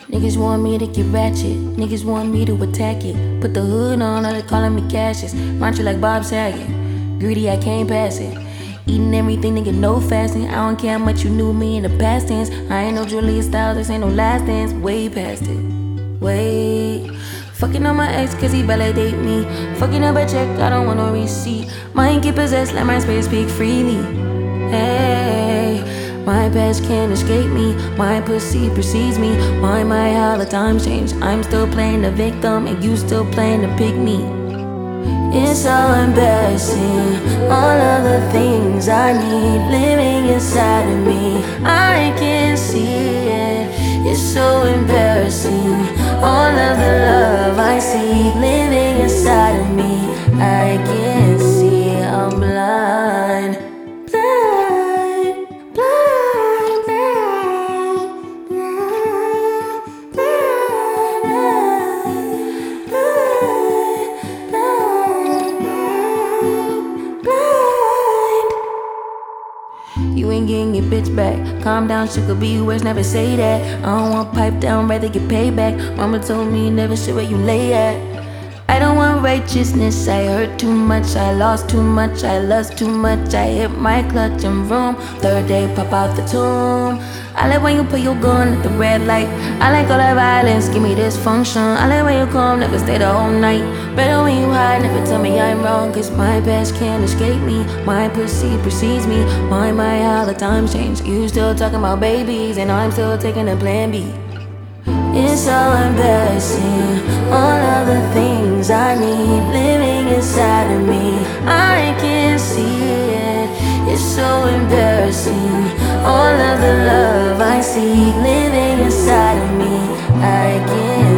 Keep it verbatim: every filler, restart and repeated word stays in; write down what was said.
Niggas want me to get ratchet, niggas want me to attack it. Put the hood on, all they calling me Cassius. Mantra like Bob Saget, greedy, I can't pass it. Eating everything, nigga, no fasting. I don't care how much you knew me in the past tense. I ain't no Julia Styles, this ain't no last dance. Way past it, wait. Fucking on my ex cause he validate me. Fucking up a check, I don't want no receipt. Mind get possessed, let my spirit speak freely. Hey, my past can't escape me. My pussy precedes me. Why my how the times change? I'm still playing the victim and you still playing the pick me. It's so embarrassing, all of the things I need living inside of me. I can see it, it's so embarrassing. All of the love I see living inside of me. I can't see, I'm blind. Blind, blind, blind, blind, blind, blind, blind. You ain't getting your bitch back. Calm down, sugar, be worse, never say that. I don't want pipe down, rather get paid back. Mama told me never shit where you lay at. I don't want righteousness, I hurt too much, I lost too much, I lust too much, I hit my clutch and room. Third day, pop out the tomb. I like when you put your gun at the red light. I like all that violence, give me dysfunction. I like when you come, never stay the whole night. Better when you hide, never tell me I'm wrong. Cause my past can't escape me. My pussy precedes me. Why my how the times change? You still talking about babies and I'm still taking a plan B. It's so embarrassing, all of the things I need living inside of me. I can see it, it's so embarrassing. All of the love I see living inside of me. I can't